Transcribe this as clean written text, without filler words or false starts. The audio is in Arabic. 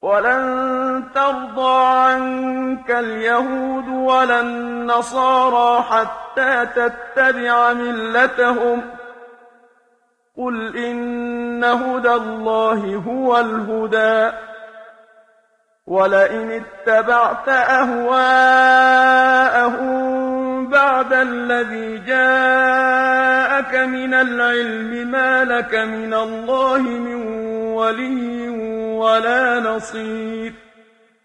وَلَن تَرْضَىٰ عَنكَ الْيَهُودُ وَلَا النَّصَارَىٰ حَتَّىٰ تَتَّبِعَ مِلَّتَهُمْ ۗ قُلْ إِنَّ هُدَى اللَّهِ هُوَ الْهُدَىٰ ۗ وَلَئِنِ اتَّبَعْتَ أَهْوَاءَهُم بَعْدَ الَّذِي جَاءَكَ مِنَ الْعِلْمِ مَا لَكَ مِنَ اللَّهِ مِن وَلِيٍّ وَلَا نَصِيرٍ